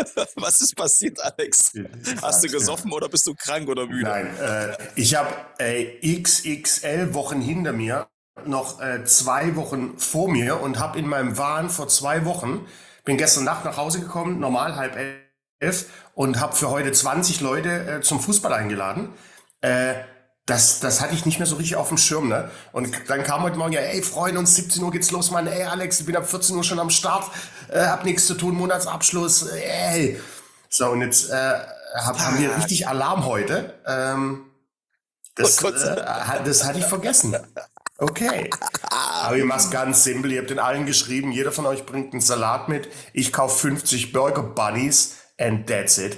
Was ist passiert, Alex? Ich Hast du sag's dir. gesoffen oder bist du krank oder müde? Nein, ich habe XXL Wochen hinter mir, noch 2 Wochen vor mir und habe in meinem Wahn vor 2 Wochen, bin gestern Nacht nach Hause gekommen, normal 10:30 und habe für heute 20 Leute zum Fußball eingeladen. Äh, das hatte ich nicht mehr so richtig auf dem Schirm, ne? Und dann kam heute Morgen, ja, ey, freuen uns, 17 Uhr geht's los, Mann, ey, Alex, ich bin ab 14 Uhr schon am Start, hab nichts zu tun, Monatsabschluss, ey. So, und jetzt haben wir Fuck. richtig Alarm heute. Oh Gott sei Das hatte ich vergessen. Okay. Aber ich mach's ganz simpel. Ihr habt den allen geschrieben, jeder von euch bringt einen Salat mit. Ich kaufe 50 Burger Bunnies and that's it.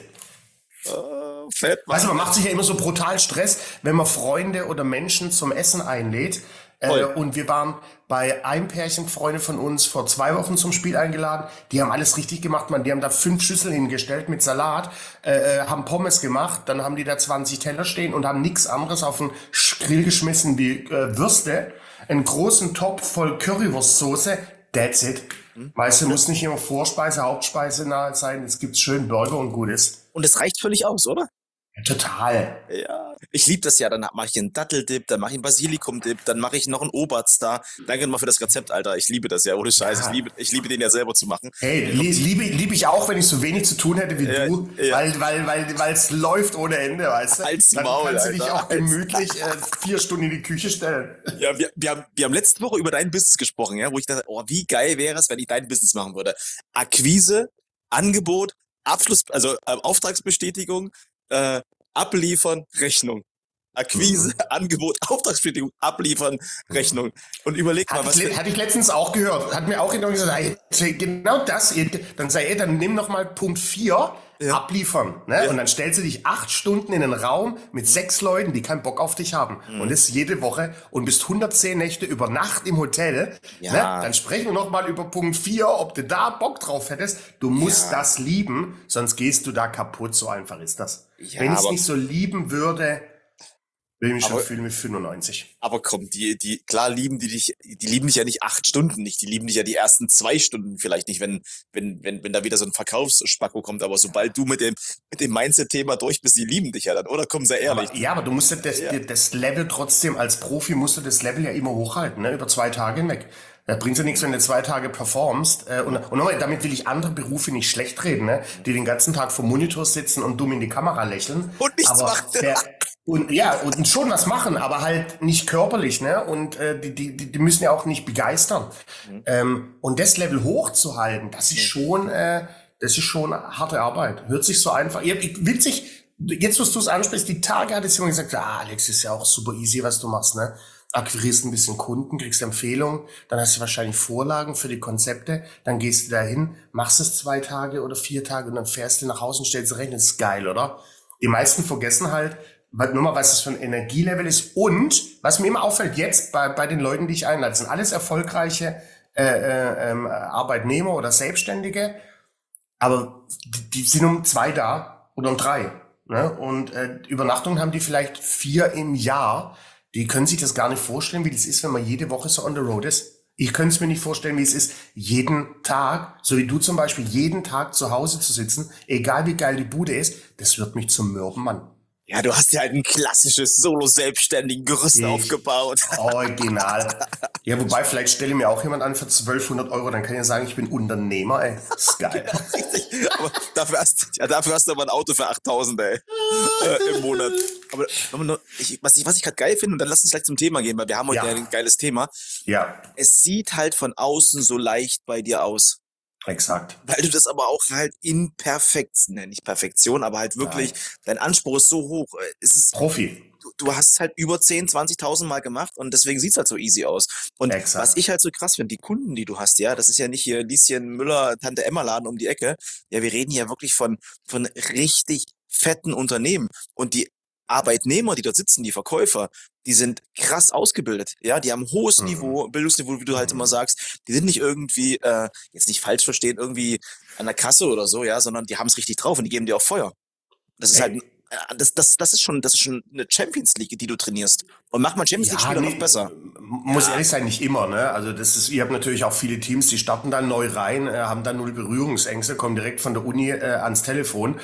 Fett, Weißt du, Mann. man macht sich ja immer so brutal Stress, wenn man Freunde oder Menschen zum Essen einlädt. Voll. Und wir waren bei einem Pärchen, Freunde von uns, vor 2 Wochen zum Spiel eingeladen. Die haben alles richtig gemacht, man. Die haben da 5 Schüsseln hingestellt mit Salat, haben Pommes gemacht, dann haben die da 20 Teller stehen und haben nichts anderes auf den Grill geschmissen wie Würste, einen großen Topf voll Currywurstsoße. That's it. Weißt du, muss nicht immer Vorspeise, Hauptspeise nahe sein. Es gibt schön Burger und Gutes. Und es reicht völlig aus, oder? Ja, total. Ja. Ich liebe das ja. Dann mache ich einen Datteldip, dann mache ich einen Basilikumdip, dann mache ich noch einen Oberst da. Danke nochmal für das Rezept, Alter. Ich liebe das ja, ohne Scheiß. Ja. Ich liebe den ja selber zu machen. Hey, liebe ich auch, wenn ich so wenig zu tun hätte wie Ja, du, ja. weil es läuft ohne Ende, weißt du? Halt's Dann Maul, kannst du dich Alter. auch gemütlich 4 Stunden in die Küche stellen. Ja, wir haben letzte Woche über dein Business gesprochen, ja, wo ich dachte, oh, wie geil wäre es, wenn ich dein Business machen würde. Akquise, Angebot, Abschluss, also Auftragsbestätigung, äh, abliefern, Rechnung. Akquise, Mhm. Angebot, Auftragsbestätigung, abliefern, Rechnung. Und überleg mal, was für, Hatte ich letztens auch gehört. Hat mir auch jemand gesagt, ey, genau das. Dann sei dann nimm noch mal Punkt 4 ja, abliefern. Ne? ja, Und dann stellst du dich 8 Stunden in einen Raum mit 6 Leuten, die keinen Bock auf dich haben. Und das jede Woche und bist 110 Nächte über Nacht im Hotel. Ne? ja, Dann sprechen wir noch mal über Punkt 4, ob du da Bock drauf hättest. Du musst ja, das lieben, sonst gehst du da kaputt. So einfach ist das. ja, Wenn ich es aber, nicht so lieben würde, würde ich mich schon aber, fühlen wie 95. aber komm, klar die lieben dich ja nicht 8 Stunden nicht, die lieben dich ja die ersten 2 Stunden vielleicht nicht, wenn da wieder so ein Verkaufsspacko kommt, aber sobald du mit dem Mindset-Thema durch bist, die lieben dich ja dann, oder? Komm, sei ehrlich. Aber du musst ja Ja, das Level trotzdem, als Profi musst du das Level ja immer hochhalten, ne? Über 2 Tage hinweg. Da bringt ja nichts, wenn du 2 Tage performst. Und nochmal, damit will ich andere Berufe nicht schlecht reden, ne? Die den ganzen Tag vor Monitor sitzen und dumm in die Kamera lächeln. und nichts Aber macht. und schon was machen, aber halt nicht körperlich, ne? Und die müssen ja auch nicht begeistern. Und das Level hochzuhalten, das ist schon harte Arbeit. Hört sich so einfach. Witzig, jetzt, wo du es ansprichst, die Tage hat es jemand gesagt, Alex, ist ja auch super easy, was du machst, ne? Akquirierst ein bisschen Kunden, kriegst Empfehlungen, dann hast du wahrscheinlich Vorlagen für die Konzepte, dann gehst du dahin, machst es 2 Tage oder 4 Tage und dann fährst du nach Hause und stellst rechnen. Das ist geil, oder? Die meisten vergessen halt, nur mal, was das für ein Energielevel ist. Und was mir immer auffällt jetzt bei den Leuten, die ich einlade, das sind alles erfolgreiche Arbeitnehmer oder Selbstständige, aber die sind um 2 da oder um 3. Ne? Und Übernachtungen haben die vielleicht 4 im Jahr. Die können sich das gar nicht vorstellen, wie das ist, wenn man jede Woche so on the road ist. Ich könnte es mir nicht vorstellen, wie es ist, jeden Tag, so wie du zum Beispiel, jeden Tag zu Hause zu sitzen, egal wie geil die Bude ist, das wird mich zum Mürben, Mann. Ja, du hast ja halt ein klassisches solo-selbstständigen Gerüst Ich, aufgebaut. original. Ja, wobei, vielleicht stelle mir auch jemand an für 1200 Euro, dann kann ich ja sagen, ich bin Unternehmer, ey. Das ist geil. Richtig. Aber dafür hast du aber ein Auto für 8.000, ey, im Monat. Aber was ich gerade geil finde, und dann lass uns gleich zum Thema gehen, weil wir haben heute ja ein Ja, geiles Thema. ja, Es sieht halt von außen so leicht bei dir aus. exakt. Weil du das aber auch halt in nicht Perfektion, aber halt wirklich, Nein. dein Anspruch ist so hoch. Profi. Du hast es halt über 10, 20.000 Mal gemacht und deswegen sieht's halt so easy aus. Und was Exakt. ich halt so krass finde, die Kunden, die du hast, ja, das ist ja nicht hier Lieschen Müller, Tante Emma Laden um die Ecke. Ja, wir reden hier wirklich von richtig fetten Unternehmen. Und die Arbeitnehmer, die dort sitzen, die Verkäufer, die sind krass ausgebildet. Ja, die haben hohes Mhm. Niveau, Bildungsniveau, wie du halt immer Mhm. sagst. Die sind nicht irgendwie, jetzt nicht falsch verstehen, irgendwie an der Kasse oder so, ja, sondern die haben es richtig drauf und die geben dir auch Feuer. Das ist halt Ey, das ist schon eine Champions League, die du trainierst. Und mach mal Champions Ja, League-Spieler noch nee, besser. muss Ja, ehrlich sein, nicht immer, ne? Also das ist, ihr habt natürlich auch viele Teams, die starten dann neu rein, haben dann null Berührungsängste, kommen direkt von der Uni ans Telefon,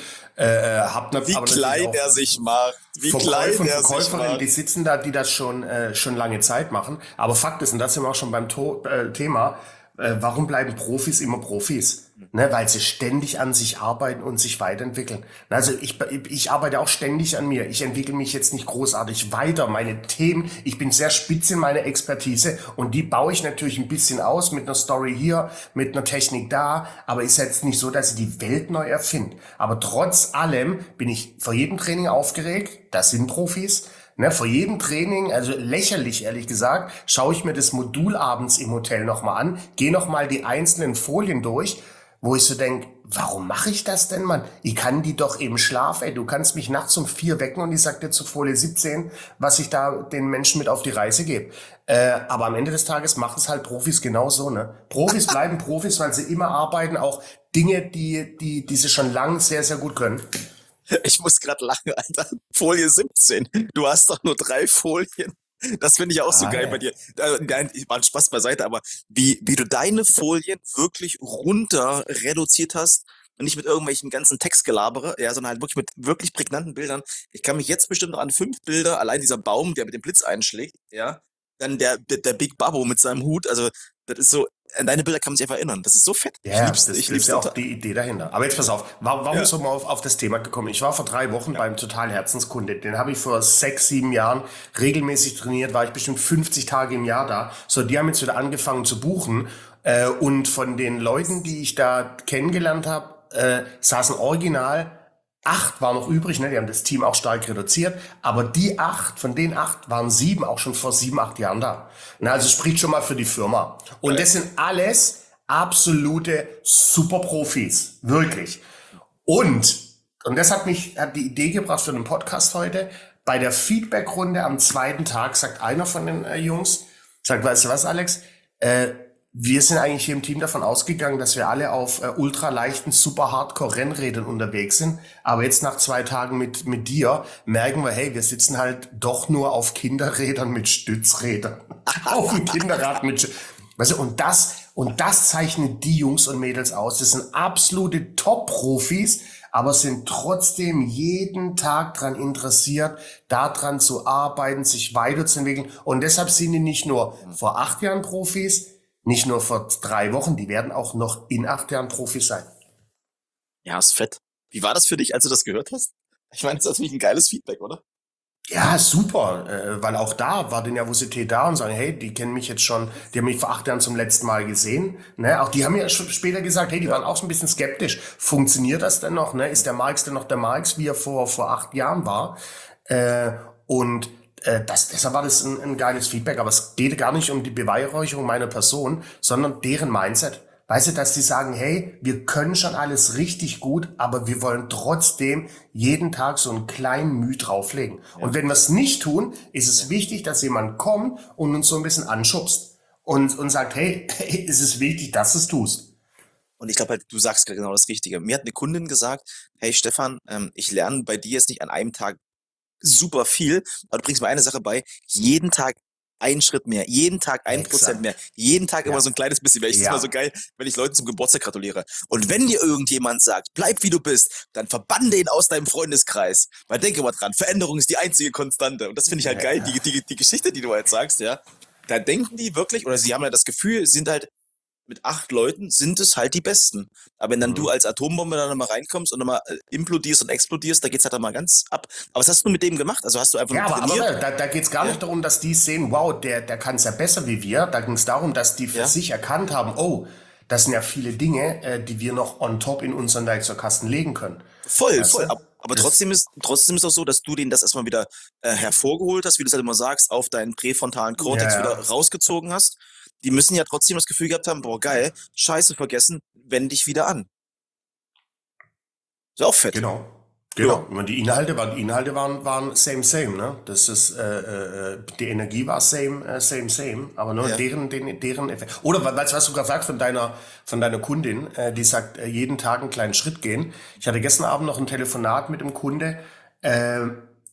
wie aber natürlich klein auch er sich macht. Wie klein Verkäufer und er sich Verkäuferinnen, macht. die sitzen da, die das schon lange Zeit machen. Aber Fakt ist, und das sind wir auch schon beim Thema, warum bleiben Profis immer Profis? Ne, weil sie ständig an sich arbeiten und sich weiterentwickeln. Also ich arbeite auch ständig an mir. Ich entwickle mich jetzt nicht großartig weiter. Meine Themen, ich bin sehr spitz in meiner Expertise und die baue ich natürlich ein bisschen aus mit einer Story hier, mit einer Technik da. Aber ist jetzt nicht so, dass ich die Welt neu erfinde. Aber trotz allem bin ich vor jedem Training aufgeregt. Das sind Profis. Ne, vor jedem Training, also lächerlich ehrlich gesagt, schaue ich mir das Modul abends im Hotel nochmal an, gehe nochmal die einzelnen Folien durch, wo ich so denk, warum mache ich das denn, Mann? Ich kann die doch im Schlaf, ey. Du kannst mich nachts um 4 wecken und ich sag dir zu Folie 17, was ich da den Menschen mit auf die Reise gebe. Aber am Ende des Tages machen es halt Profis genauso, ne? Profis bleiben Profis, weil sie immer arbeiten, auch Dinge, die sie schon lang sehr, sehr gut können. Ich muss gerade lachen, Alter. Folie 17. Du hast doch nur 3 Folien. Das finde ich auch so geil bei Nein. dir. Nein, war ein Spaß beiseite, aber wie du deine Folien wirklich runter reduziert hast und nicht mit irgendwelchen ganzen Textgelabere, ja, sondern halt wirklich mit wirklich prägnanten Bildern. Ich kann mich jetzt bestimmt noch an 5 Bilder, allein dieser Baum, der mit dem Blitz einschlägt, ja, dann der Big Babbo mit seinem Hut, also das ist so, an deine Bilder kann man sich einfach erinnern. Das ist so fett. Ja, ja, Ich das ist lieb's ja auch total. die Idee dahinter. Aber jetzt pass auf, warum Ja, sind wir auf das Thema gekommen? Ich war vor 3 Wochen ja. beim Total Herzenskunde. Den habe ich vor 6, 7 Jahren regelmäßig trainiert, war ich bestimmt 50 Tage im Jahr da. So, die haben jetzt wieder angefangen zu buchen. Und von den Leuten, die ich da kennengelernt habe, saßen original 8 war noch übrig, ne? Die haben das Team auch stark reduziert, aber von den 8 waren 7 auch schon vor 7, 8 Jahren da. Na, also spricht schon mal für die Firma. Und Geil. das sind alles absolute Superprofis, wirklich. Und, und das hat die Idee gebracht für den Podcast heute. Bei der Feedbackrunde am zweiten Tag sagt einer von den Jungs, sagt, weißt du was, Alex? Wir sind eigentlich hier im Team davon ausgegangen, dass wir alle auf ultraleichten, super Hardcore-Rennrädern unterwegs sind. Aber jetzt nach 2 Tagen mit dir merken wir, hey, wir sitzen halt doch nur auf Kinderrädern mit Stützrädern. Auf dem Kinderrad mit weißt du, und das zeichnet die Jungs und Mädels aus. Das sind absolute Top-Profis, aber sind trotzdem jeden Tag dran interessiert, daran zu arbeiten, sich weiterzuentwickeln. Und deshalb sind die nicht nur vor 8 Jahren Profis, nicht nur vor 3 Wochen, die werden auch noch in 8 Jahren Profis sein. Ja, ist fett. Wie war das für dich, als du das gehört hast? Ich meine, das ist natürlich ein geiles Feedback, oder? Ja, super, weil auch da war die Nervosität da und sagen, hey, die kennen mich jetzt schon, die haben mich vor 8 Jahren zum letzten Mal gesehen. Ne? Auch die haben ja schon später gesagt, hey, die waren auch so ein bisschen skeptisch. Funktioniert das denn noch? Ne? Ist der Marx denn noch der Marx, wie er vor 8 Jahren war? Äh, und deshalb war das ein geiles Feedback. Aber es geht gar nicht um die Beweihräucherung meiner Person, sondern deren Mindset. Weißt du, dass die sagen, hey, wir können schon alles richtig gut, aber wir wollen trotzdem jeden Tag so einen kleinen Mühe drauflegen. Und wenn wir es nicht tun, ist es wichtig, dass jemand kommt und uns so ein bisschen anschubst und sagt, hey, ist es wichtig, dass du es tust. Und ich glaube halt, du sagst gerade genau das Richtige. Mir hat eine Kundin gesagt, hey Stefan, ich lerne bei dir jetzt nicht an einem Tag super viel, aber du bringst mir eine Sache bei, jeden Tag einen Schritt mehr, jeden Tag 1% mehr, Exakt. jeden Tag immer Ja. so ein kleines bisschen mehr. Ich finde es immer so Ja. geil, wenn ich Leuten zum Geburtstag gratuliere. Und wenn dir irgendjemand sagt, bleib wie du bist, dann verbann den aus deinem Freundeskreis. Weil denke mal dran, Veränderung ist die einzige Konstante. Und das finde ich halt geil, die Geschichte, die du halt sagst, ja. Da denken die wirklich, oder sie haben ja das Gefühl, sie sind halt mit 8 Leuten sind es halt die Besten. Aber wenn dann du Mhm. als Atombombe da nochmal reinkommst und nochmal implodierst und explodierst, da geht's halt dann mal ganz ab. Aber was hast du mit dem gemacht? Also hast du einfach nur Ja, aber trainiert? da geht es gar Ja, nicht darum, dass die sehen, wow, der kann es ja besser wie wir. Da ging es darum, dass die für ja, sich erkannt haben, oh, das sind ja viele Dinge, die wir noch on top in unseren Werkzeugkasten legen können. voll, Weißt voll. du? Aber Das, trotzdem ist auch so, dass du denen das erstmal wieder hervorgeholt hast, wie du es halt immer sagst, auf deinen präfrontalen ja, Kortex wieder ja. rausgezogen hast. Die müssen ja trotzdem das Gefühl gehabt haben, boah, geil, Scheiße vergessen, wend dich wieder an. Ist auch fett. Genau. Ja, Genau. Und die Inhalte waren same, ne? Das ist, die Energie war same, aber nur ja. deren Effekt. Oder weißt du, was du gerade sagst von deiner Kundin, die sagt, jeden Tag einen kleinen Schritt gehen. Ich hatte gestern Abend noch ein Telefonat mit einem Kunde, äh,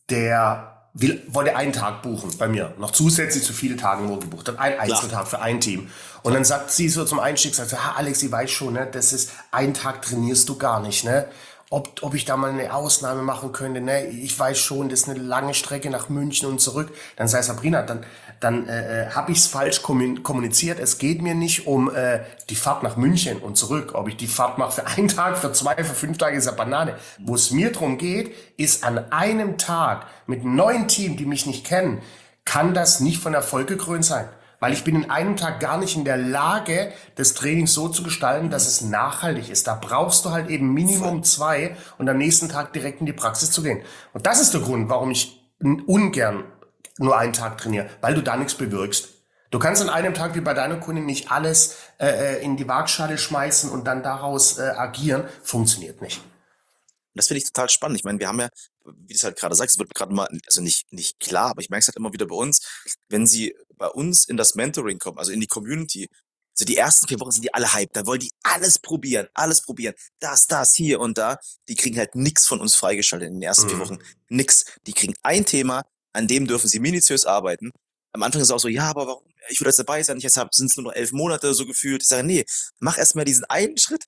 wollte einen Tag buchen bei mir, noch zusätzlich zu vielen Tagen, wo er gebucht hat, ein Einzeltag für ein Team. Und dann sagt sie so zum Einstieg, sagt sie, Alex, ich weiß schon, ne, das ist, einen Tag trainierst du gar nicht, ne? Ob ich da mal eine Ausnahme machen könnte, ne? Ich weiß schon, das ist eine lange Strecke nach München und zurück. Dann sei Sabrina, dann habe ich es falsch kommuniziert. Es geht mir nicht um die Fahrt nach München und zurück. Ob ich die Fahrt mache für einen Tag, für 2, für 5 Tage, ist ja Banane. Wo es mir drum geht, ist an einem Tag mit einem neuen Team, die mich nicht kennen, kann das nicht von Erfolg gekrönt sein. Weil ich bin in einem Tag gar nicht in der Lage, das Training so zu gestalten, dass es nachhaltig ist. Da brauchst du halt eben Minimum 2 und am nächsten Tag direkt in die Praxis zu gehen. Und das ist der Grund, warum ich ungern nur einen Tag trainiere, weil du da nichts bewirkst. Du kannst an einem Tag wie bei deiner Kundin nicht alles in die Waagschale schmeißen und dann daraus agieren. Funktioniert nicht. Das finde ich total spannend. Ich meine, wir haben ja, wie du es halt gerade sagst, es wird gerade mal, also nicht klar, aber ich merke es halt immer wieder bei uns, wenn sie bei uns in das Mentoring kommen, also in die Community, so die ersten 4 Wochen sind die alle hyped, da wollen die alles probieren, das, hier und da. Die kriegen halt nichts von uns freigeschaltet in den ersten 4 Wochen. Nix. Die kriegen ein Thema, an dem dürfen sie minutiös arbeiten. Am Anfang ist es auch so, ja, aber warum? Ich will jetzt dabei sein, sind es nur noch 11 Monate so gefühlt. Ich sage, nee, mach erstmal diesen einen Schritt,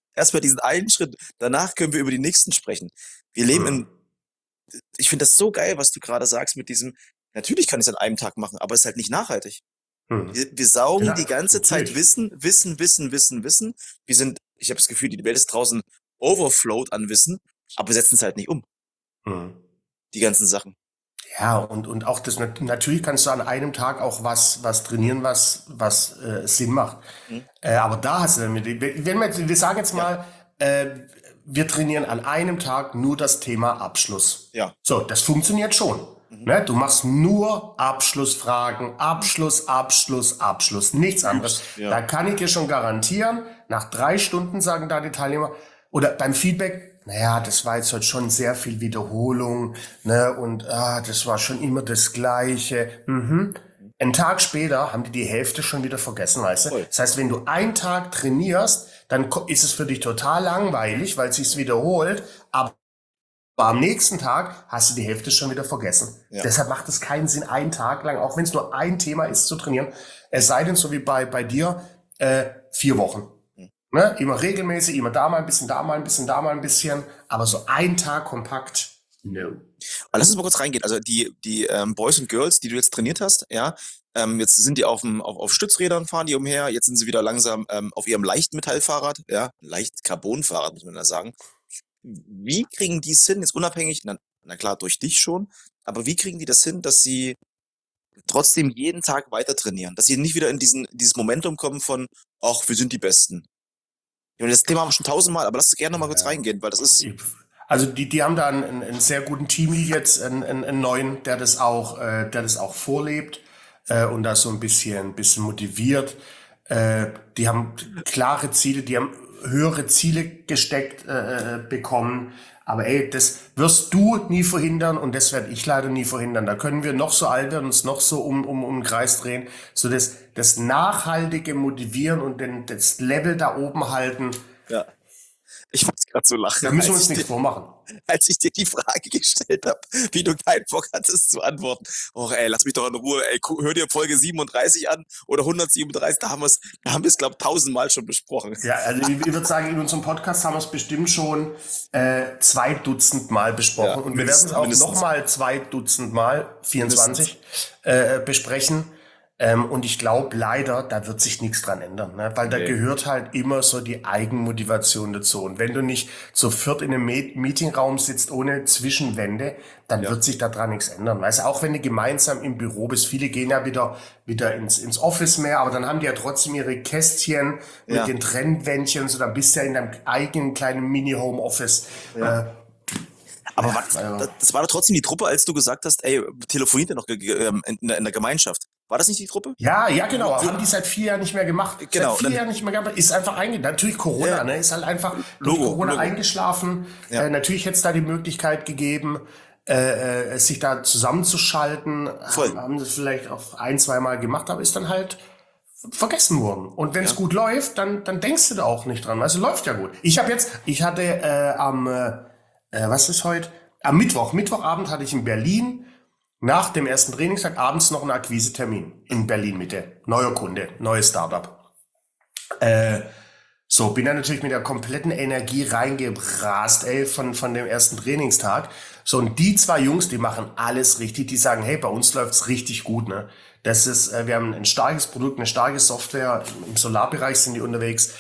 danach können wir über die nächsten sprechen. Wir leben ich finde das so geil, was du gerade sagst mit diesem, natürlich kann ich es an einem Tag machen, aber es ist halt nicht nachhaltig. Wir saugen Ja, die ganze Zeit natürlich. Wissen. Ich habe das Gefühl, die Welt ist draußen overflowed an Wissen, aber wir setzen es halt nicht um, die ganzen Sachen. Ja, und auch das, natürlich kannst du an einem Tag auch was trainieren, was Sinn macht. Aber da hast du dann wir sagen jetzt mal, wir trainieren an einem Tag nur das Thema Abschluss. Ja. So, das funktioniert schon. Ne? Du machst nur Abschlussfragen, Abschluss, nichts anderes. Ja. Da kann ich dir schon garantieren, nach 3 Stunden sagen da die Teilnehmer, oder beim Feedback, naja, das war jetzt heute schon sehr viel Wiederholung, ne, und das war schon immer das Gleiche. Einen Tag später haben die Hälfte schon wieder vergessen, weißt du? Voll. Das heißt, wenn du einen Tag trainierst, dann ist es für dich total langweilig, weil es sich wiederholt, aber am nächsten Tag hast du die Hälfte schon wieder vergessen. Ja. Deshalb macht es keinen Sinn, einen Tag lang, auch wenn es nur ein Thema ist, zu trainieren. Es sei denn, so wie bei dir, 4 Wochen. Ne? Immer regelmäßig, immer da mal ein bisschen, da mal ein bisschen, da mal ein bisschen. Aber so ein Tag kompakt, no. Aber lass uns mal kurz reingehen. Also die Boys und Girls, die du jetzt trainiert hast, ja, jetzt sind die auf Stützrädern, fahren die umher. Jetzt sind sie wieder langsam auf ihrem Leichtmetallfahrrad, ja, leicht Carbonfahrrad, muss man da sagen. Wie kriegen die es hin, jetzt unabhängig, na klar, durch dich schon, aber wie kriegen die das hin, dass sie trotzdem jeden Tag weiter trainieren, dass sie nicht wieder in dieses Momentum kommen von, ach, wir sind die Besten. Ja, das Thema haben wir schon 1000-mal, aber lass uns gerne noch mal kurz reingehen, weil das ist, Also die haben da einen sehr guten Teamlead jetzt, einen neuen, der das auch vorlebt und das so ein bisschen motiviert. Die haben klare Ziele, die haben höhere Ziele gesteckt bekommen. Aber das wirst du nie verhindern und das werde ich leider nie verhindern. Da können wir noch so alt werden, uns noch so um den Kreis drehen. So das nachhaltige Motivieren und das Level da oben halten. ja. Ich muss gerade so lachen. Da müssen wir uns nichts vormachen. Als ich dir die Frage gestellt habe, wie du keinen Bock hattest zu antworten. Och ey, lass mich doch in Ruhe. Ey, hör dir Folge 37 an oder 137. Da haben wir es, glaube ich, 1000-mal schon besprochen. Ja, also ich würde sagen, in unserem Podcast haben wir es bestimmt schon 2 Dutzend Mal besprochen. Ja, und wir werden es auch nochmal 2 Dutzend Mal, 24, besprechen. Und ich glaube leider, da wird sich nichts dran ändern, ne? Weil da gehört halt immer so die Eigenmotivation dazu. Und wenn du nicht zu viert in einem Meetingraum sitzt ohne Zwischenwände, dann wird sich da dran nichts ändern. Weißt du, auch wenn du gemeinsam im Büro bist, viele gehen ja wieder ins Office mehr, aber dann haben die ja trotzdem ihre Kästchen mit den Trennwändchen, so dann bist du ja in deinem eigenen kleinen Mini-Home-Office. Ja. Aber das war doch trotzdem die Truppe, als du gesagt hast, ey, telefoniert ihr noch in der Gemeinschaft. War das nicht die Truppe? Ja, genau. Haben die seit 4 Jahren nicht mehr gemacht. Genau. Seit 4 Jahren nicht mehr gemacht. Ist einfach natürlich Corona, ne? Ist halt einfach durch Corona eingeschlafen. Ja. Natürlich hätte es da die Möglichkeit gegeben, sich da zusammenzuschalten. Voll. Haben das vielleicht auch 1-2 Mal gemacht, aber ist dann halt vergessen worden. Und wenn es gut läuft, dann denkst du da auch nicht dran. Weißt du, läuft ja gut. Ich hatte was ist heute? am Mittwochabend hatte ich in Berlin nach dem ersten Trainingstag abends noch einen Akquisetermin in Berlin Mitte. Neuer Kunde, neues Startup. So, bin dann natürlich mit der kompletten Energie reingebrast, von dem ersten Trainingstag. So, und die zwei Jungs, die machen alles richtig. Die sagen, hey, bei uns läuft's richtig gut, ne? Das ist, wir haben ein starkes Produkt, eine starke Software. Im Solarbereich sind die unterwegs.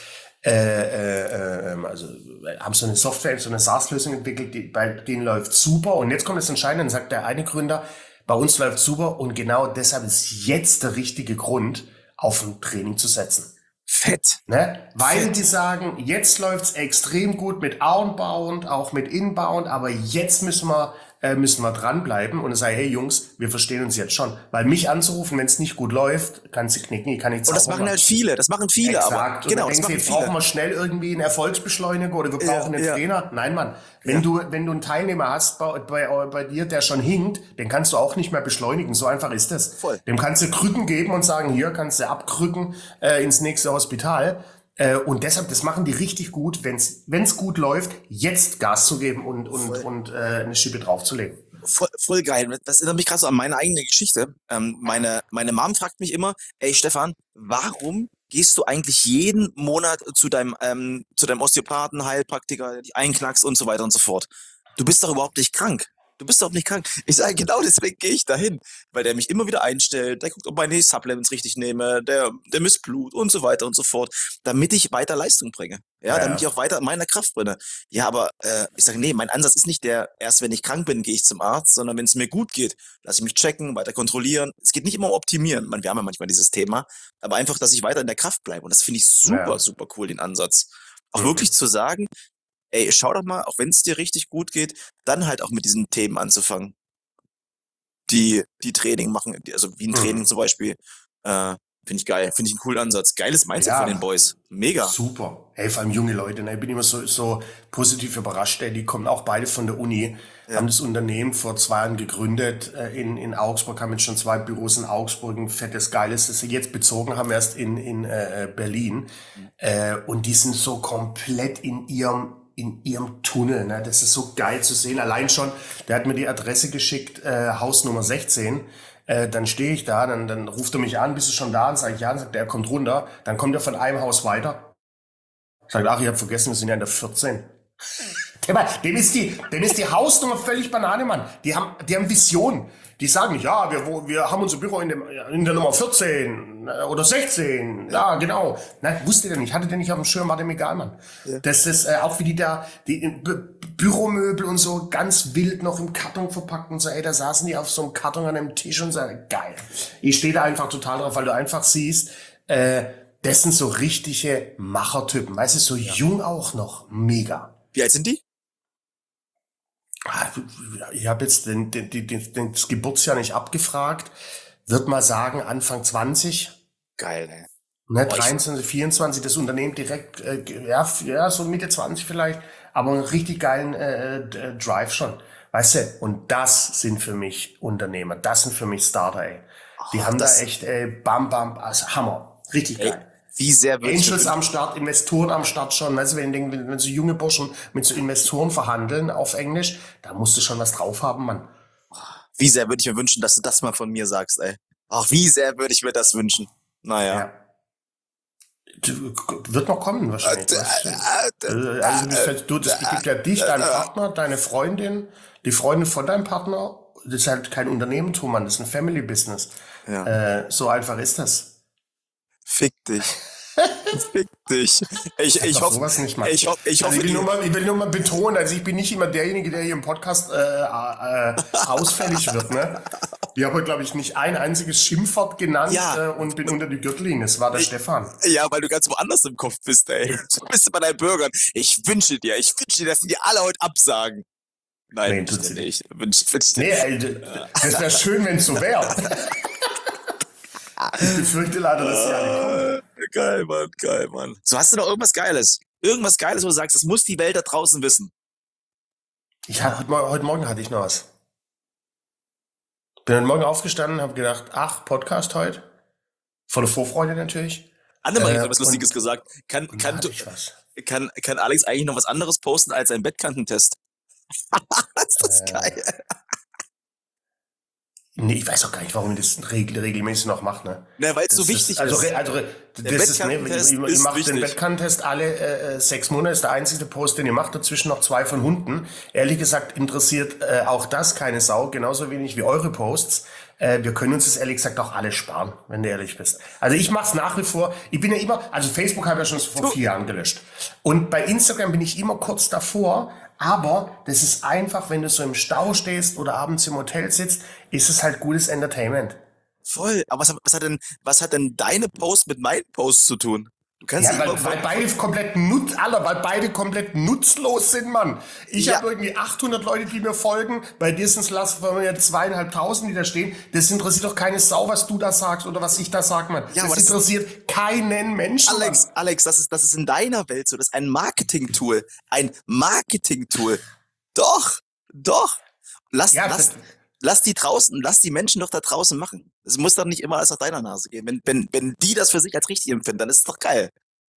Also haben so eine Software, so eine SaaS-Lösung entwickelt, bei denen läuft super. Und jetzt kommt das Entscheidende, dann sagt der eine Gründer, bei uns läuft super und genau deshalb ist jetzt der richtige Grund, auf ein Training zu setzen. Fett. Ne? Weil die sagen, jetzt läuft's extrem gut mit Outbound, auch mit Inbound, aber jetzt müssen wir dranbleiben und sagen, hey Jungs, wir verstehen uns jetzt schon. Weil mich anzurufen, wenn es nicht gut läuft, kannst du knicken, ich kann nicht Und das machen halt viele, Exakt. aber Und genau, dann denkst du, jetzt brauchen wir schnell irgendwie einen Erfolgsbeschleuniger oder wir brauchen einen Trainer. Nein, Mann. Wenn du einen Teilnehmer hast bei dir, der schon hinkt, den kannst du auch nicht mehr beschleunigen. So einfach ist das. Voll. Dem kannst du Krücken geben und sagen, hier kannst du abkrücken ins nächste Hospital. Und deshalb, das machen die richtig gut, wenn's gut läuft, jetzt Gas zu geben und eine Schippe draufzulegen. Voll geil. Das erinnert mich gerade so an meine eigene Geschichte. Meine Mom fragt mich immer, ey Stefan, warum gehst du eigentlich jeden Monat zu deinem Osteopathen, Heilpraktiker, die einknackst und so weiter und so fort? Du bist doch überhaupt nicht krank. Du bist doch nicht krank. Ich sage, genau deswegen gehe ich dahin, weil der mich immer wieder einstellt, der guckt, ob meine Supplements richtig nehme, der misst Blut und so weiter und so fort, damit ich weiter Leistung bringe. Ja, damit ich auch weiter in meiner Kraft bringe. Ja, aber ich sage, nee, mein Ansatz ist nicht der, erst wenn ich krank bin, gehe ich zum Arzt, sondern wenn es mir gut geht, lasse ich mich checken, weiter kontrollieren. Es geht nicht immer um Optimieren. Wir haben ja manchmal dieses Thema, aber einfach, dass ich weiter in der Kraft bleibe. Und das finde ich super, super cool, den Ansatz. Auch wirklich zu sagen, ey, schau doch mal, auch wenn es dir richtig gut geht, dann halt auch mit diesen Themen anzufangen, die Training machen, also wie ein Training zum Beispiel. Finde ich geil, finde ich einen coolen Ansatz. Geiles Mindset von den Boys. Mega. Super. Hey, vor allem junge Leute, ne? Ich bin immer so positiv überrascht, ey. Die kommen auch beide von der Uni, haben das Unternehmen vor 2 Jahren gegründet, in Augsburg, haben jetzt schon 2 Büros in Augsburg, ein fettes, geiles, das sie jetzt bezogen haben, erst in Berlin. Und die sind so komplett in ihrem Tunnel, ne? Das ist so geil zu sehen. Allein schon, der hat mir die Adresse geschickt, Haus Nummer 16. Dann stehe ich da, dann ruft er mich an, bist du schon da? Und sage ich, ja, dann sagt er, kommt runter. Dann kommt er von einem Haus weiter. Sagt, ach, ich habe vergessen, wir sind ja in der 14. Dem ist die Hausnummer völlig Banane, Mann. Die haben Visionen. Die sagen nicht, ja, wir haben unser Büro in der Nummer 14 oder 16. Ja, genau. Nein, wusste der nicht, hatte der nicht auf dem Schirm, war dem egal, Mann. Ja. Das ist auch wie die Büromöbel und so ganz wild noch im Karton verpackt und so, ey, da saßen die auf so einem Karton an einem Tisch und so, geil. Ich stehe da einfach total drauf, weil du einfach siehst, das sind so richtige Machertypen, weißt du, so jung auch noch, mega. Wie alt sind die? Ich habe jetzt das Geburtsjahr nicht abgefragt. Würde mal sagen, Anfang 20. Geil, ey. Ne, 23, 24, das Unternehmen direkt, so Mitte 20 vielleicht, aber einen richtig geilen Drive schon. Weißt du, und das sind für mich Unternehmer, das sind für mich Starter, ey. Die haben da echt, bam, also Hammer. Richtig geil. Wie sehr Angels am Start, Investoren am Start schon. Weißt du, wenn so junge Burschen mit so Investoren verhandeln auf Englisch, da musst du schon was drauf haben, Mann. Wie sehr würde ich mir wünschen, dass du das mal von mir sagst, ey. Ach, wie sehr würde ich mir das wünschen. Naja. Ja. Wird noch kommen wahrscheinlich. Das betrifft ja dich, deinen Partner, deine Freundin, die Freundin von deinem Partner. Das ist halt kein Unternehmertum, Mann, das ist ein Family Business. Ja. So einfach ist das. Fick dich. Fick dich. Ich hoffe, nicht, Mann. Ich will nur mal betonen, also ich bin nicht immer derjenige, der hier im Podcast ausfällig wird, ne? Ich habe, glaube ich, nicht ein einziges Schimpfwort genannt und bin unter die Gürtellinie. Das war der Stefan. Ja, weil du ganz woanders im Kopf bist, ey. Du bist bei deinen Bürgern. Ich wünsche dir, dass die dir alle heute absagen. Nein, tut sie nicht. Nee, ey, das wäre schön, wenn es so wäre. Ich befürchte leider, dass sie alle kommen. Geil, Mann. So, hast du noch irgendwas Geiles? Irgendwas Geiles, wo du sagst, das muss die Welt da draußen wissen. Heute Morgen hatte ich noch was. Bin heute Morgen aufgestanden, habe gedacht, ach, Podcast heute. Volle Vorfreude natürlich. Annemarie hat was Lustiges gesagt. Kann Alex eigentlich noch was anderes posten als einen Bettkantentest? Ist das Äh, geil. Nee, ich weiß auch gar nicht, warum ich das regelmäßig noch mache, ne? Na, weil es so Das ist, wichtig ist. Der das ist, ne, Wettkampftest ihr ist macht den wichtig. Wettkampftest alle 6 Monate, ist der einzige Post, den ihr macht, dazwischen noch 2 von Hunden. Ehrlich gesagt interessiert auch das keine Sau, genauso wenig wie eure Posts. Wir können uns das ehrlich gesagt auch alle sparen, wenn du ehrlich bist. Also ich mache es nach wie vor, ich bin ja immer, also Facebook habe ich ja schon vor Du, 4 Jahren gelöscht. Und bei Instagram bin ich immer kurz davor, aber das ist einfach, wenn du so im Stau stehst oder abends im Hotel sitzt, ist es halt gutes Entertainment. voll. Aber was hat denn deine Post mit meinen Posts zu tun? Du kannst Ja, nicht immer weil weil beide komplett nutzlos sind, Mann. Ich ja, habe irgendwie 800 Leute, die mir folgen. Bei dir sind es ja 2.500, die da stehen. Das interessiert doch keine Sau, was du da sagst oder was ich da sag, Mann. ja, Das aber interessiert keinen Menschen, Mann. Alex, das ist in deiner Welt so. Das ist ein Marketing-Tool. Ein Marketing-Tool. Doch, doch. Lass, Ja, lass, lass die Menschen doch da draußen machen. Es muss doch nicht immer alles nach deiner Nase gehen. Wenn die das für sich als richtig empfinden, dann ist es doch geil.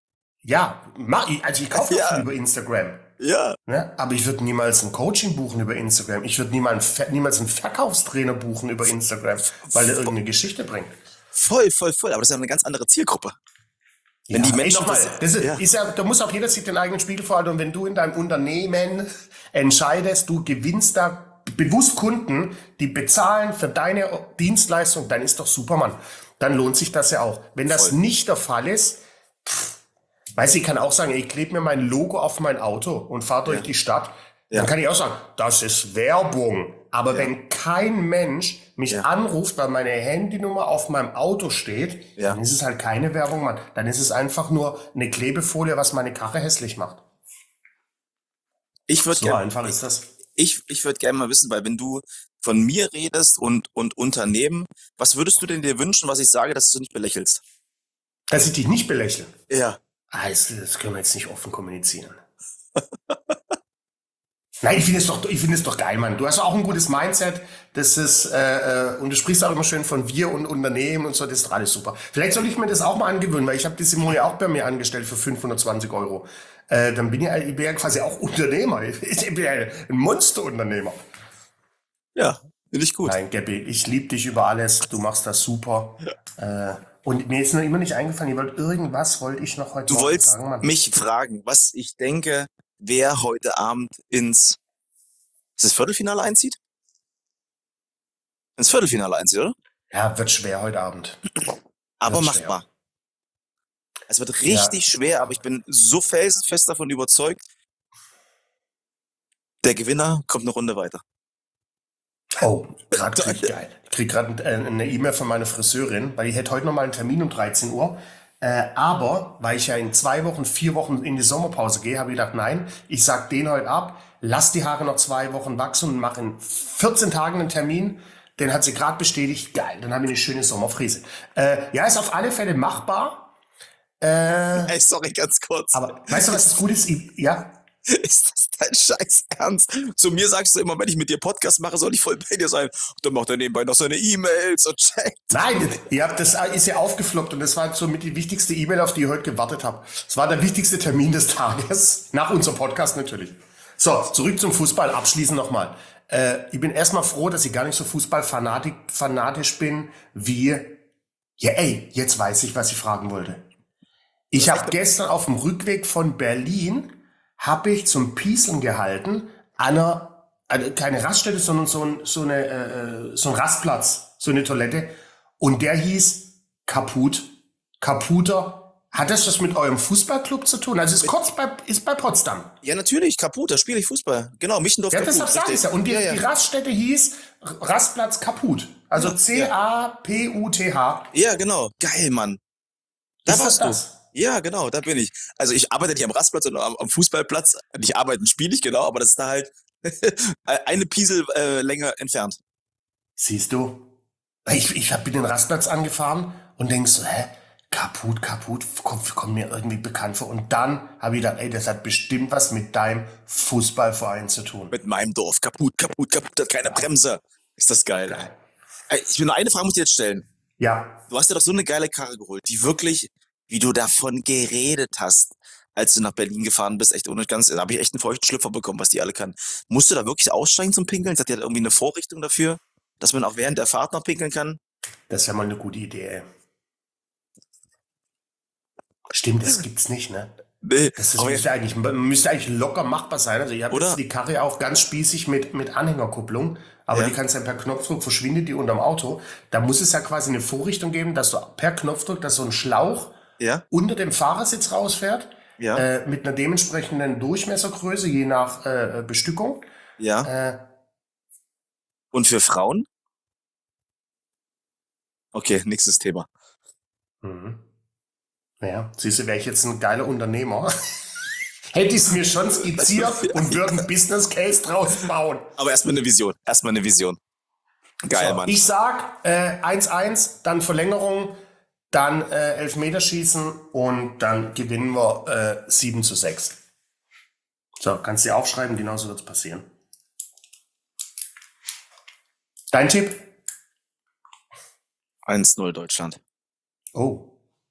also ich kaufe auch viel Ja, über Instagram. ja. Ne? Aber ich würde niemals ein Coaching buchen über Instagram. Ich würde niemals einen Verkaufstrainer buchen über Instagram, weil der irgendeine Geschichte bringt. Voll, voll, voll. Aber das ist ja eine ganz andere Zielgruppe. Wenn die Ja, ey, Menschen nochmal, das, das ja, ist ja, da muss auch jeder sich den eigenen Spiegel vorhalten. Und wenn du in deinem Unternehmen entscheidest, du gewinnst da bewusst Kunden, die bezahlen für deine Dienstleistung, dann ist doch super, Mann. Dann lohnt sich das ja auch. Wenn das voll. nicht der Fall ist, weiß ich kann auch sagen, ich klebe mir mein Logo auf mein Auto und fahre durch Ja, die Stadt. Dann ja, kann ich auch sagen, das ist Werbung. Aber ja, wenn kein Mensch mich ja, anruft, weil meine Handynummer auf meinem Auto steht, dann ja. ist es halt keine Werbung, Mann. Dann ist es einfach nur eine Klebefolie, was meine Karre hässlich macht. Ich würde So gerne, einfach ist das. ich würde gerne mal wissen, weil wenn du von mir redest und Unternehmen, was würdest du denn dir wünschen, was ich sage, dass du nicht belächelst? Dass ich dich nicht belächle. Ja. Das können wir jetzt nicht offen kommunizieren. Nein, ich finde es doch geil, Mann. Du hast auch ein gutes Mindset. Das ist, und du sprichst auch immer schön von wir und Unternehmen und so, das ist doch alles super. Vielleicht soll ich mir das auch mal angewöhnen, weil ich habe die Simone auch bei mir angestellt für 520 Euro. Dann ich bin ja quasi auch Unternehmer. Ich bin ja ein Monsterunternehmer. Ja, finde ich gut. Nein, Gabby, ich liebe dich über alles. Du machst das super. Und mir ist noch immer nicht eingefallen, irgendwas wollte ich noch heute Du Morgen wolltest sagen, Mann. mich fragen, was ich denke, wer heute Abend ist das Viertelfinale einzieht? Ins Viertelfinale einzieht, oder? Ja, wird schwer heute Abend. Aber Wird schwer. machbar. Es wird Ja. richtig schwer, aber ich bin so felsenfest davon überzeugt, der Gewinner kommt eine Runde weiter. Oh, gerade krieg ich geil. Ich krieg gerade eine E-Mail von meiner Friseurin, weil ich hätte heute noch mal einen Termin um 13 Uhr. Aber weil ich ja in 2 Wochen, 4 Wochen in die Sommerpause gehe, habe ich gedacht, nein, ich sag den heute ab, lass die Haare noch 2 Wochen wachsen und mache in 14 Tagen einen Termin. Den hat sie gerade bestätigt. Geil, dann habe ich eine schöne Sommerfrise. Ja, ist auf alle Fälle machbar. Ey, sorry, ganz kurz. Aber weißt du, was das Gute ist? Ja, Ist das dein Scheiß Ernst? Zu mir sagst du immer, wenn ich mit dir Podcast mache, soll ich voll bei dir sein. Dann macht er nebenbei noch seine E-Mails und checkt. nein, das ist ja aufgefloppt und das war somit die wichtigste E-Mail, auf die ich heute gewartet habe. Es war der wichtigste Termin des Tages, nach unserem Podcast natürlich. So, zurück zum Fußball, abschließend nochmal. Ich bin erstmal froh, dass ich gar nicht so fanatisch bin wie, ja ey, jetzt weiß ich, was ich fragen wollte. Ich habe gestern auf dem Rückweg von Berlin, habe ich zum Pieseln gehalten, also keine Raststätte, sondern so ein Rastplatz, so eine Toilette. Und der hieß Kaputer. Hat das was mit eurem Fußballclub zu tun? Also ist bei Potsdam. Ja, natürlich, kaputt, da spiele ich Fußball. Genau, Mischendorf Ja, kaputt, deshalb sage ich ja. Und die, Ja, ja. die Raststätte hieß Rastplatz Kaput. Also Ja, C-A-P-U-T-H. ja, genau. Geil, Mann. Da Ist das warst du. das? Ja, genau, da bin ich. Also ich arbeite nicht am Rastplatz, sondern am Fußballplatz. Nicht arbeiten, spiele ich, genau, aber das ist da halt eine Piesel länger entfernt. Siehst du? Ich bin den Rastplatz angefahren und denk so, hä? Kaput, kommt mir irgendwie bekannt vor. Und dann habe ich gedacht, ey, das hat bestimmt was mit deinem Fußballverein zu tun. Mit meinem Dorf. Kaputt, hat keine Bremse. Ist das geil. Geil. Ich will nur eine Frage muss ich jetzt stellen. Ja, Du hast dir doch so eine geile Karre geholt, die wirklich wie du davon geredet hast, als du nach Berlin gefahren bist. Echt ohne ganz, da habe ich echt einen feuchten Schlüpfer bekommen, was die alle kann. Musst du da wirklich aussteigen zum Pinkeln? Sagt ihr irgendwie eine Vorrichtung dafür, dass man auch während der Fahrt noch pinkeln kann? Das wäre mal eine gute Idee, ey. Stimmt, das gibt's nicht, ne? Nee, Das aber müsste eigentlich locker machbar sein. Also ich habe oder? jetzt die Karre auch ganz spießig mit Anhängerkupplung, aber Ja, die kannst du ja per Knopfdruck, verschwindet die unterm Auto. Da muss es ja quasi eine Vorrichtung geben, dass du per Knopfdruck, dass so ein Schlauch ja, unter dem Fahrersitz rausfährt, ja, mit einer dementsprechenden Durchmessergröße, je nach Bestückung. ja. Äh, Und für Frauen? Okay, nächstes Thema. mhm. Ja, siehst du, wäre ich jetzt ein geiler Unternehmer. Hätte ich es mir schon skizziert und würde einen Business Case draus bauen. Aber erstmal eine Vision. Erstmal eine Vision. Geil, So, Mann. ich sag 1-1, dann Verlängerung, dann Elfmeterschießen und dann gewinnen wir 7-6. So, kannst du dir aufschreiben, genauso wird's passieren. Dein Tipp? 1-0 Deutschland. Oh.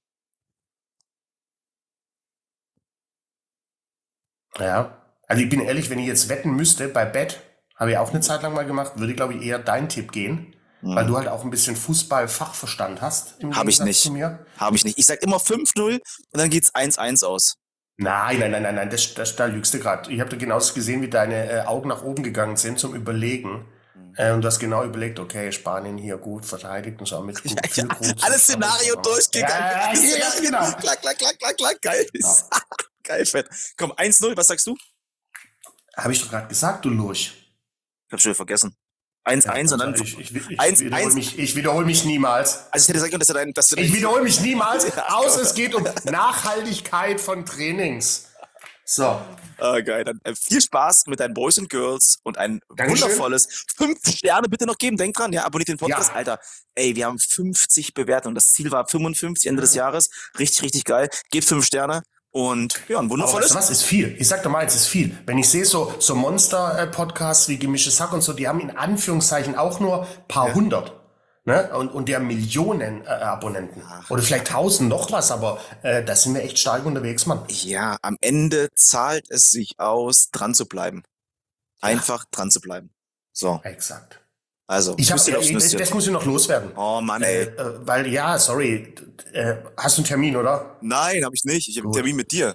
Ja. Also ich bin ehrlich, wenn ich jetzt wetten müsste bei Bet, habe ich auch eine Zeit lang mal gemacht, würde ich glaube ich eher dein Tipp gehen, weil du halt auch ein bisschen Fußball-Fachverstand hast. Im Habe ich Gegensatz nicht. zu mir. Habe ich nicht. Ich sag immer 5-0 und dann geht's 1-1 aus. Nein, da lügst du gerade. Ich habe da genauso gesehen, wie deine Augen nach oben gegangen sind zum Überlegen. Und du hast genau überlegt, okay, Spanien hier gut verteidigt und so mit gut, viel gut. Alles Szenario durchgegangen. Ja, Alles ja, Szenario. genau. Klack. Geil. Geil, fett. Komm, 1-0, was sagst du? Habe ich doch gerade gesagt, du Lurch. Ich hab schon wieder vergessen. 1-1 und dann Ich 1-1. ich wiederhole mich niemals. Also ich hätte sagen können, dass du Ich wiederhole mich niemals, Ja, außer es geht um Nachhaltigkeit von Trainings. So. Geil. Dann viel Spaß mit deinen Boys und Girls und ein Dankeschön. wundervolles 5 Sterne bitte noch geben. Denk dran, ja, abonniert den Podcast, Ja. Alter. Ey, wir haben 50 Bewertungen. Das Ziel war 55 Ende des Jahres. Richtig geil. Gebt 5 Sterne und ja, ein Aber wundervolles. weißt du was, ist viel. Ich sag doch mal, es ist viel. Wenn ich sehe so Monster-Podcasts wie Gemischtes Hack und so, die haben in Anführungszeichen auch nur paar hundert. Ne? Und die haben Millionen Abonnenten. Oder vielleicht 1000 noch was, aber da sind wir echt stark unterwegs, Mann. Ja, am Ende zahlt es sich aus, dran zu bleiben. Einfach dran zu bleiben. So, Exakt. also, Ich Küsschen aufs das Nüsschen. muss ich noch loswerden. Oh Mann, ey. Weil, ja, sorry, hast du einen Termin, oder? Nein, habe ich nicht. Ich habe einen Gut. Termin mit dir.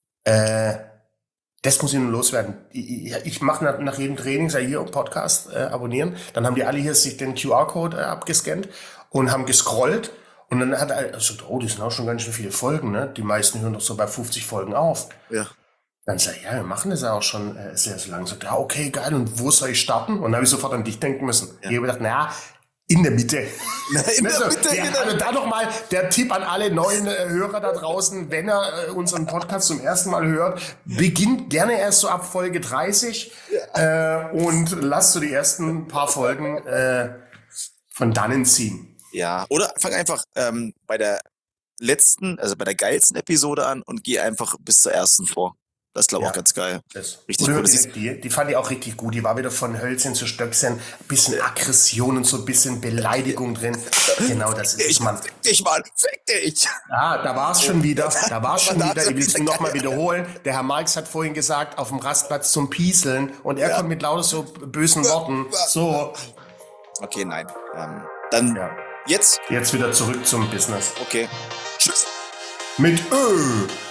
Das muss ich nur loswerden. Ich mache nach jedem Training, sei hier im Podcast abonnieren. Dann haben die alle hier sich den QR-Code abgescannt und haben gescrollt. Und dann hat er gesagt, oh, das sind auch schon ganz schön viele Folgen, ne? Die meisten hören doch so bei 50 Folgen auf. Ja. Dann sag ich, ja, wir machen das ja auch schon sehr, sehr lange. Sagt, ja, okay, geil. Und wo soll ich starten? Und dann habe ich sofort an dich denken müssen. Ich habe gedacht, naja, in der Mitte. In der Mitte, Ja, genau. also da noch mal der Tipp an alle neuen Hörer da draußen, wenn er unseren Podcast zum ersten Mal hört, beginnt gerne erst so ab Folge 30 und lasst so die ersten paar Folgen von dannen ziehen. Ja, oder fang einfach bei der letzten, also bei der geilsten Episode an und geh einfach bis zur ersten vor. Das ist, glaube ich, Ja. auch ganz geil. Das. Richtig Oder cool. Das direkt die fand ich auch richtig gut. Die war wieder von Hölzchen zu Stöckchen. Ein bisschen Aggression und so ein bisschen Beleidigung drin. Genau, das ist es, Mann. Fick dich, Mann. Fick dich. Ah, da war es schon wieder. Das Ich will es ist nur noch mal wiederholen. Der Herr Marx hat vorhin gesagt, auf dem Rastplatz zum Pieseln. Und er kommt mit lauter so bösen Worten. So, Okay, nein. Dann ja. jetzt. Jetzt wieder zurück zum Business. Okay. Tschüss. Mit Ö.